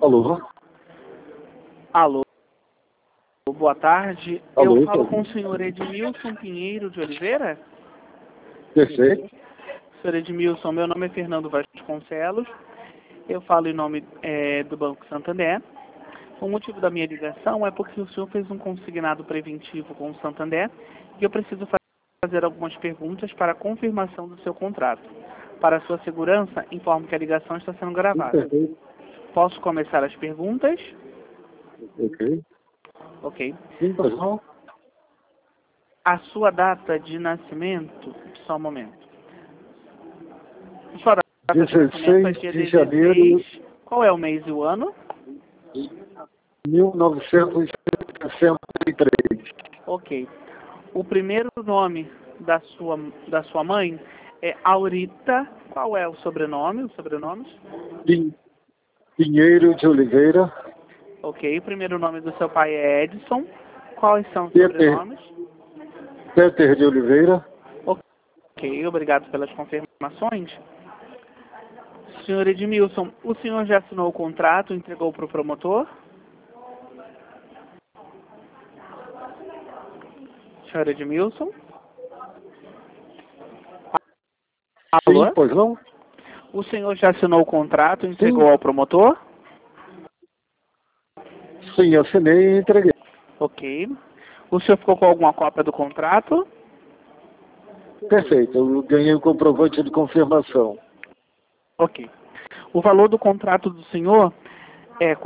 Alô? Alô, boa tarde. Alô, Eu falo com o senhor Edmilson Pinheiro de Oliveira? Perfeito. Senhor Edmilson, meu nome é Fernando Vasconcelos. Eu falo em nome do Banco Santander. O motivo da minha ligação é porque o senhor fez um consignado preventivo com o Santander e eu preciso fazer algumas perguntas para a confirmação do seu contrato. Para sua segurança, informo que a ligação está sendo gravada. Perfeito. Posso começar as perguntas? Ok. Ok. Sim, pois não? A sua data de nascimento, só um momento. Sua data de nascimento é 16 dia de janeiro 16. Qual é o mês e o ano? de 1963. Ok. O primeiro nome da sua mãe é Aurita. Qual é o sobrenome? Os sobrenomes? Pinheiro de Oliveira. Ok. O primeiro nome do seu pai é Edson. Quais são os Peter sobrenomes? de Oliveira. Ok. Obrigado pelas confirmações. Senhor Edmilson, o senhor já assinou o contrato e entregou para o promotor? Senhor Edmilson? Sim, Alô? pois não? O senhor já assinou o contrato e entregou Sim. ao promotor? Sim, assinei e entreguei. Ok. O senhor ficou com alguma cópia do contrato? Perfeito. Eu ganhei o comprovante de confirmação. Ok. O valor do contrato do senhor é R$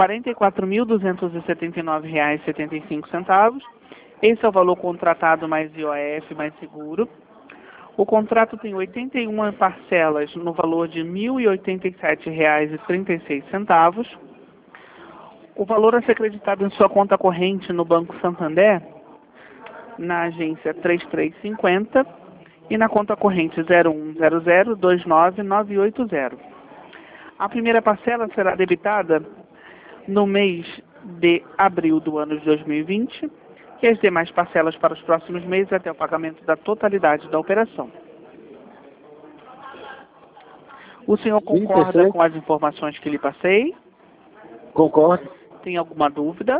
44.279,75. Esse é o valor contratado mais IOF mais seguro. O contrato tem 81 parcelas no valor de R$ 1.087,36. O valor a ser acreditado em sua conta corrente no Banco Santander, na agência 3350 e na conta corrente 0100299980. A primeira parcela será debitada no mês de abril do ano de 2020 e as demais parcelas para os próximos meses até o pagamento da totalidade da operação. O senhor Sim, concorda perfeito. com as informações que lhe passei? Concordo. Tem alguma dúvida?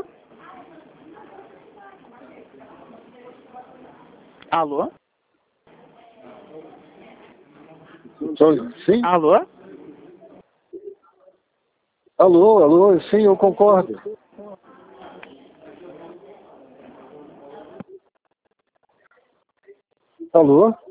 Alô? Sim? Alô? Alô, sim, eu concordo. Alô?